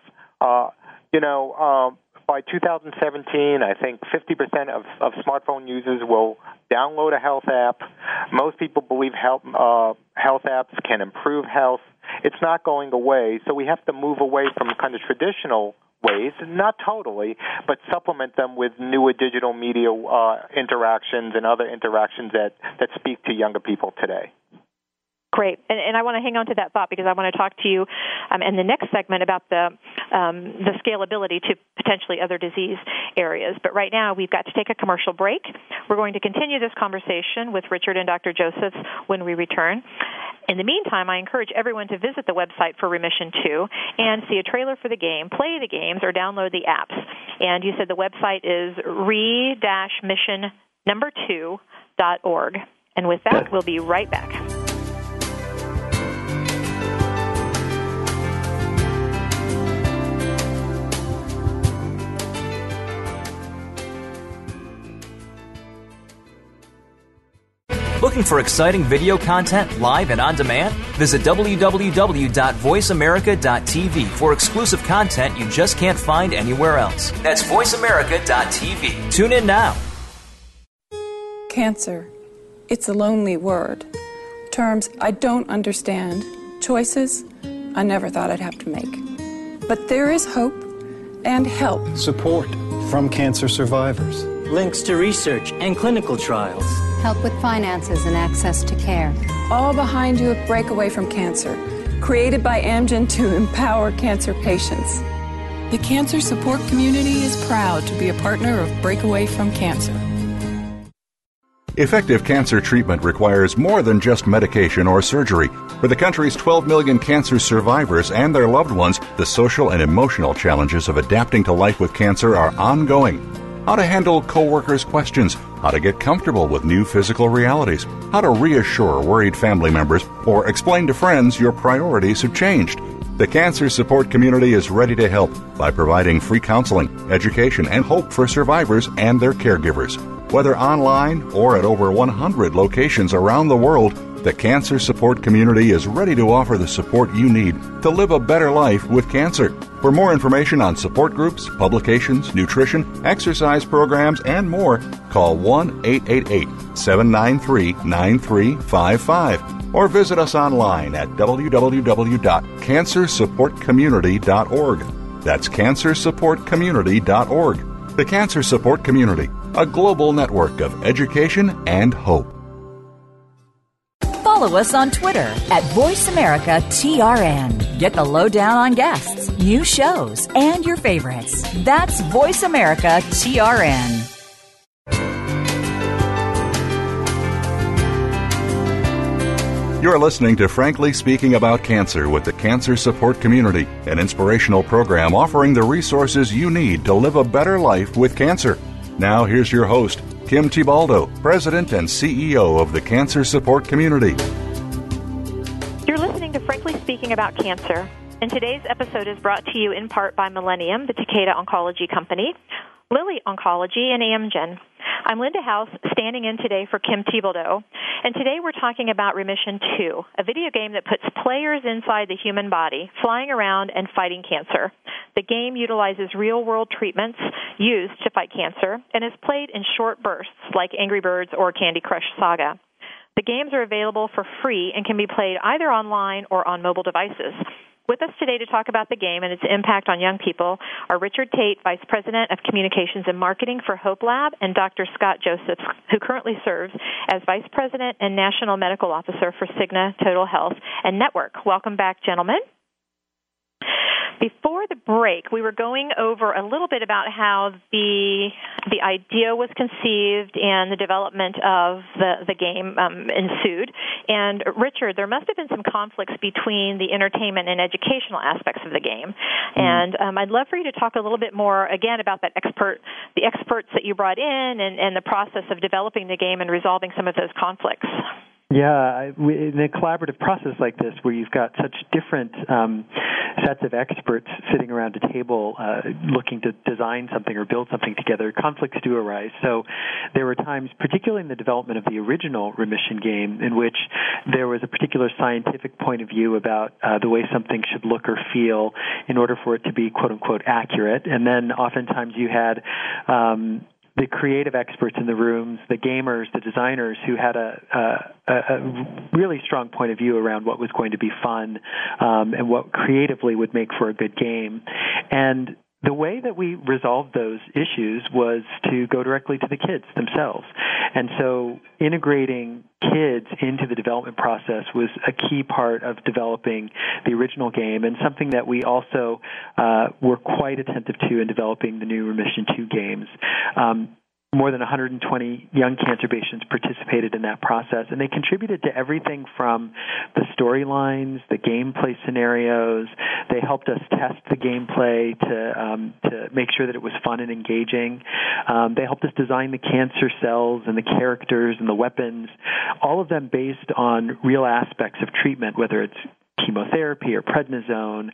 By 2017, I think 50% of smartphone users will download a health app. Most people believe health apps can improve health. It's not going away, so we have to move away from kind of traditional ways, not totally, but supplement them with newer digital media interactions and other interactions that speak to younger people today. Great. And I want to hang on to that thought because I want to talk to you in the next segment about the scalability to potentially other disease areas. But right now, we've got to take a commercial break. We're going to continue this conversation with Richard and Dr. Josephs when we return. In the meantime, I encourage everyone to visit the website for Remission 2 and see a trailer for the game, play the games, or download the apps. And you said the website is re-mission2.org. And with that, we'll be right back. Looking for exciting video content live and on demand? Visit www.voiceamerica.tv for exclusive content you just can't find anywhere else. That's voiceamerica.tv. Tune in now. Cancer. It's a lonely word. Terms I don't understand. Choices I never thought I'd have to make. But there is hope and help. Support from cancer survivors. Links to research and clinical trials. Help with finances and access to care. All behind you at Breakaway from Cancer, created by Amgen to empower cancer patients. The cancer support community is proud to be a partner of Breakaway from Cancer. Effective cancer treatment requires more than just medication or surgery. For the country's 12 million cancer survivors and their loved ones, the social and emotional challenges of adapting to life with cancer are ongoing. How to handle coworkers' questions, how to get comfortable with new physical realities, how to reassure worried family members, or explain to friends your priorities have changed. The cancer support community is ready to help by providing free counseling, education, and hope for survivors and their caregivers. Whether online or at over 100 locations around the world, the cancer support community is ready to offer the support you need to live a better life with cancer. For more information on support groups, publications, nutrition, exercise programs, and more, call 1-888-793-9355 or visit us online at www.cancersupportcommunity.org. That's cancersupportcommunity.org. The Cancer Support Community, a global network of education and hope. Follow us on Twitter at VoiceAmericaTRN. Get the lowdown on guests, new shows, and your favorites. That's VoiceAmericaTRN. You're listening to Frankly Speaking About Cancer with the Cancer Support Community, an inspirational program offering the resources you need to live a better life with cancer. Now here's your host, Kim Tibaldo, President and CEO of the Cancer Support Community. You're listening to Frankly Speaking About Cancer, and today's episode is brought to you in part by Millennium, the Takeda Oncology Company, Lilly Oncology, and Amgen. I'm Linda House, standing in today for Kim Tibaldo, and today we're talking about Remission 2, a video game that puts players inside the human body, flying around and fighting cancer. The game utilizes real-world treatments used to fight cancer and is played in short bursts like Angry Birds or Candy Crush Saga. The games are available for free and can be played either online or on mobile devices. With us today to talk about the game and its impact on young people are Richard Tate, Vice President of Communications and Marketing for Hope Lab, and Dr. Scott Josephs, who currently serves as Vice President and National Medical Officer for Cigna Total Health and Network. Welcome back, gentlemen. Before the break, we were going over a little bit about how the idea was conceived and the development of the game ensued. And Richard, there must have been some conflicts between the entertainment and educational aspects of the game. And I'd love for you to talk a little bit more, again, about the experts that you brought in and the process of developing the game and resolving some of those conflicts. Yeah, in a collaborative process like this, where you've got such different sets of experts sitting around a table looking to design something or build something together, conflicts do arise. So there were times, particularly in the development of the original Remission game, in which there was a particular scientific point of view about the way something should look or feel in order for it to be, quote-unquote, accurate. And then oftentimes you had the creative experts in the rooms, the gamers, the designers who had a really strong point of view around what was going to be fun and what creatively would make for a good game. And the way that we resolved those issues was to go directly to the kids themselves. And so integrating kids into the development process was a key part of developing the original game, and something that we also were quite attentive to in developing the new Remission 2 games. More than 120 young cancer patients participated in that process, and they contributed to everything from the storylines, the gameplay scenarios. They helped us test the gameplay to make sure that it was fun and engaging. They helped us design the cancer cells and the characters and the weapons, all of them based on real aspects of treatment, whether it's chemotherapy or prednisone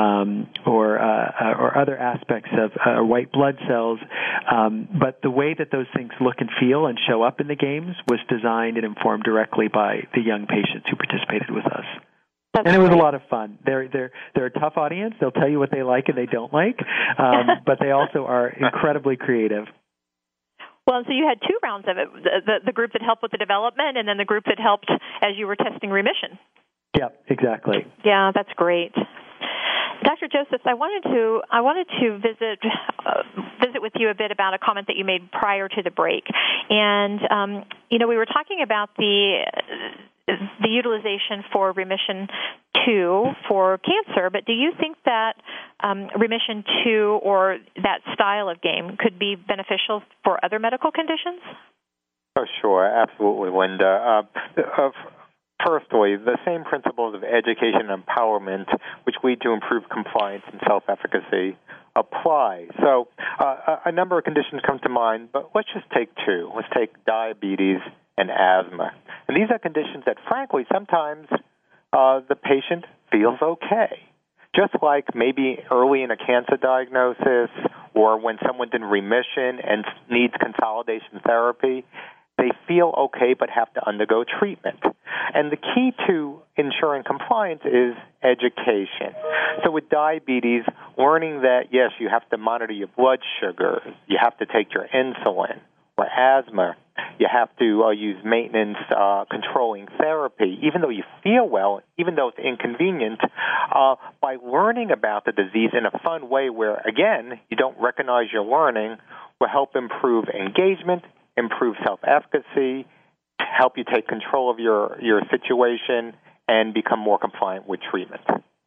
or other aspects of white blood cells. But the way that those things look and feel and show up in the games was designed and informed directly by the young patients who participated with us. And it was a lot of fun. They're a tough audience. They'll tell you what they like and they don't like, but they also are incredibly creative. Well, so you had two rounds of it, the group that helped with the development and then the group that helped as you were testing Remission. Yeah, exactly. Yeah, that's great. Dr. Josephs, I wanted to visit with you a bit about a comment that you made prior to the break. And, we were talking about the utilization for Remission 2 for cancer, but do you think that Remission 2 or that style of game could be beneficial for other medical conditions? Oh, sure. Absolutely, Linda. Firstly, the same principles of education and empowerment, which lead to improved compliance and self-efficacy, apply. So a number of conditions come to mind, but let's just take two. Let's take diabetes and asthma. And these are conditions that, frankly, sometimes the patient feels okay. Just like maybe early in a cancer diagnosis or when someone's in remission and needs consolidation therapy, they feel okay but have to undergo treatment. And the key to ensuring compliance is education. So with diabetes, learning that, yes, you have to monitor your blood sugar, you have to take your insulin, or asthma, you have to use maintenance controlling therapy, even though you feel well, even though it's inconvenient, by learning about the disease in a fun way where, again, you don't recognize you're learning, will help improve engagement, improve self-efficacy, help you take control of your situation, and become more compliant with treatment.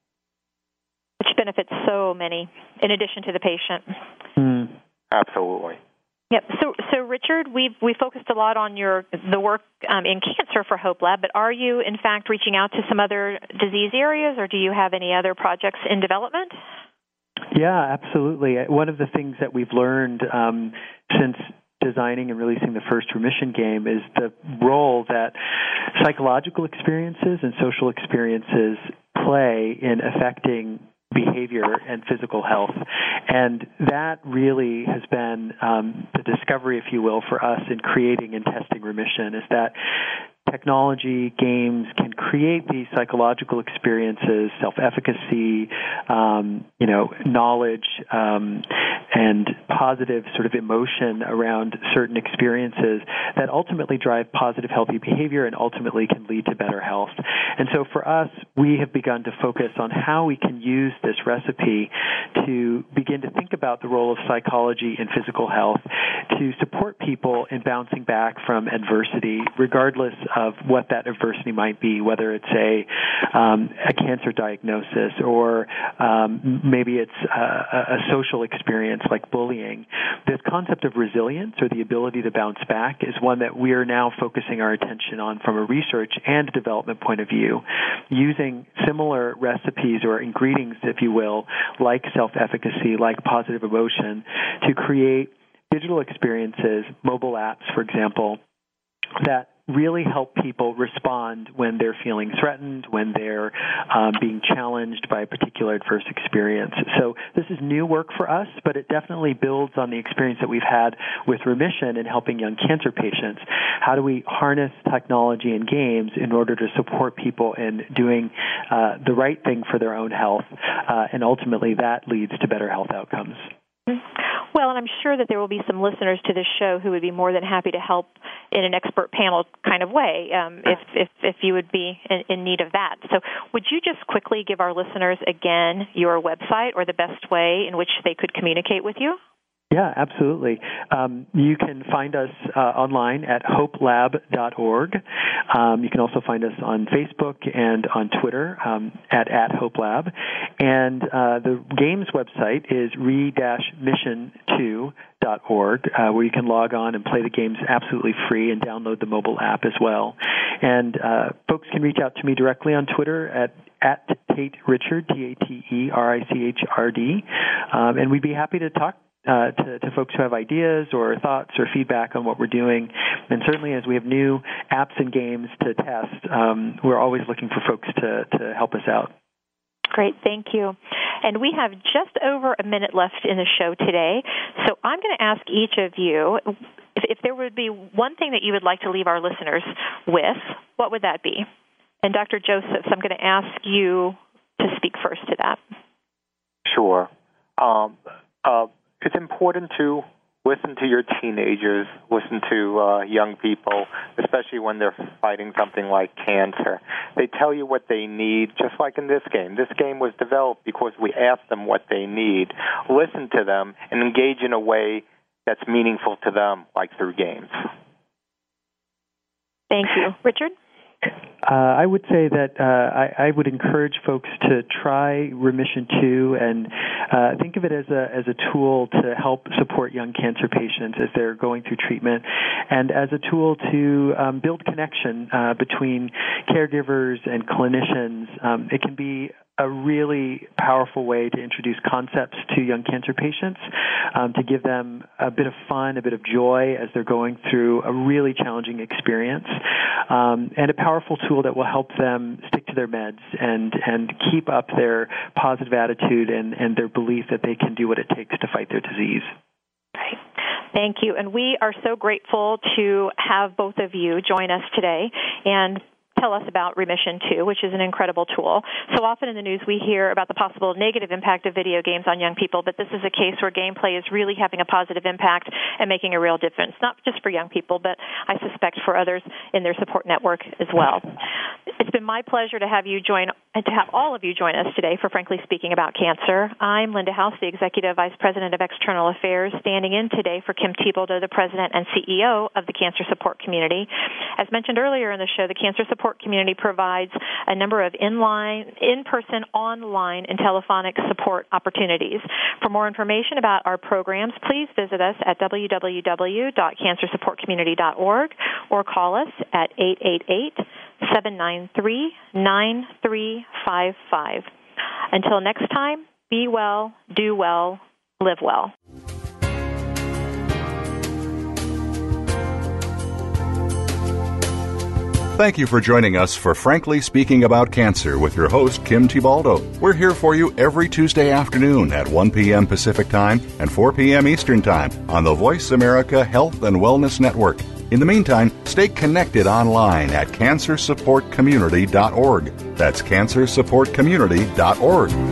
Which benefits so many, in addition to the patient. Absolutely. Yep. So Richard, we focused a lot on the work in cancer for Hope Lab, but are you, in fact, reaching out to some other disease areas, or do you have any other projects in development? Yeah, absolutely. One of the things that we've learned since designing and releasing the first Remission game is the role that psychological experiences and social experiences play in affecting behavior and physical health. And that really has been the discovery, if you will, for us in creating and testing Remission, is that technology, games can create these psychological experiences, self-efficacy, knowledge, and positive sort of emotion around certain experiences that ultimately drive positive, healthy behavior and ultimately can lead to better health. And so for us, we have begun to focus on how we can use this recipe to begin to think about the role of psychology in physical health to support people in bouncing back from adversity, regardless of what that adversity might be, whether it's a cancer diagnosis or maybe it's a social experience like bullying. This concept of resilience, or the ability to bounce back, is one that we are now focusing our attention on from a research and development point of view, using similar recipes or ingredients, if you will, like self-efficacy, like positive emotion, to create digital experiences, mobile apps, for example, that really help people respond when they're feeling threatened, when they're being challenged by a particular adverse experience. So this is new work for us, but it definitely builds on the experience that we've had with Remission in helping young cancer patients. How do we harness technology and games in order to support people in doing the right thing for their own health, and ultimately that leads to better health outcomes. Well, and I'm sure that there will be some listeners to this show who would be more than happy to help in an expert panel kind of way if you would be in need of that. So would you just quickly give our listeners, again, your website or the best way in which they could communicate with you? Yeah, absolutely. You can find us online at hopelab.org. You can also find us on Facebook and on Twitter at hopelab. And the game's website is re-mission2.org, where you can log on and play the games absolutely free and download the mobile app as well. And folks can reach out to me directly on Twitter at Tate Richard, TateRichard, and we'd be happy to talk to folks who have ideas or thoughts or feedback on what we're doing. And certainly as we have new apps and games to test, we're always looking for folks to help us out. Great, thank you. And we have just over a minute left in the show today, so I'm going to ask each of you, if there would be one thing that you would like to leave our listeners with, what would that be? And Dr. Josephs, I'm going to ask you to speak first to that. Sure. It's important to listen to your teenagers, listen to young people, especially when they're fighting something like cancer. They tell you what they need, just like in this game. This game was developed because we asked them what they need. Listen to them and engage in a way that's meaningful to them, like through games. Thank you. Richard? I would say that I would encourage folks to try Remission 2 and think of it as a tool to help support young cancer patients as they're going through treatment, and as a tool to build connection between caregivers and clinicians. It can be a really powerful way to introduce concepts to young cancer patients, to give them a bit of fun, a bit of joy as they're going through a really challenging experience, and a powerful tool that will help them stick to their meds and keep up their positive attitude and their belief that they can do what it takes to fight their disease. Right. Thank you. And we are so grateful to have both of you join us today and tell us about Remission 2, which is an incredible tool. So often in the news we hear about the possible negative impact of video games on young people, but this is a case where gameplay is really having a positive impact and making a real difference, not just for young people, but I suspect for others in their support network as well. It's been my pleasure to have you join and to have all of you join us today for Frankly Speaking About Cancer. I'm Linda House, the Executive Vice President of External Affairs, standing in today for Kim Thiboldeaux, the President and CEO of the Cancer Support Community. As mentioned earlier in the show, the Cancer Support Community provides a number of in-person, online, and telephonic support opportunities. For more information about our programs, please visit us at www.cancersupportcommunity.org or call us at 888-793-9355. Until next time, be well, do well, live well. Thank you for joining us for Frankly Speaking About Cancer with your host, Kim Thiboldeaux. We're here for you every Tuesday afternoon at 1 p.m. Pacific Time and 4 p.m. Eastern Time on the Voice America Health and Wellness Network. In the meantime, stay connected online at cancersupportcommunity.org. That's cancersupportcommunity.org.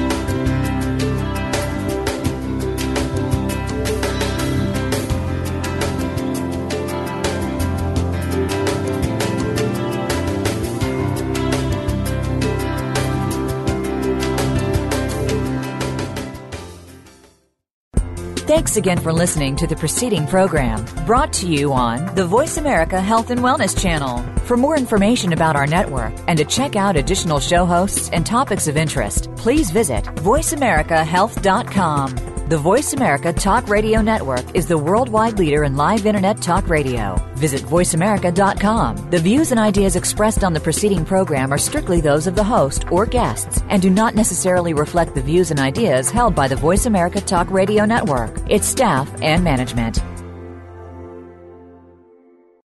Thanks again for listening to the preceding program, brought to you on the Voice America Health and Wellness Channel. For more information about our network and to check out additional show hosts and topics of interest, please visit voiceamericahealth.com. The Voice America Talk Radio Network is the worldwide leader in live Internet talk radio. Visit voiceamerica.com. The views and ideas expressed on the preceding program are strictly those of the host or guests and do not necessarily reflect the views and ideas held by the Voice America Talk Radio Network, its staff, and management.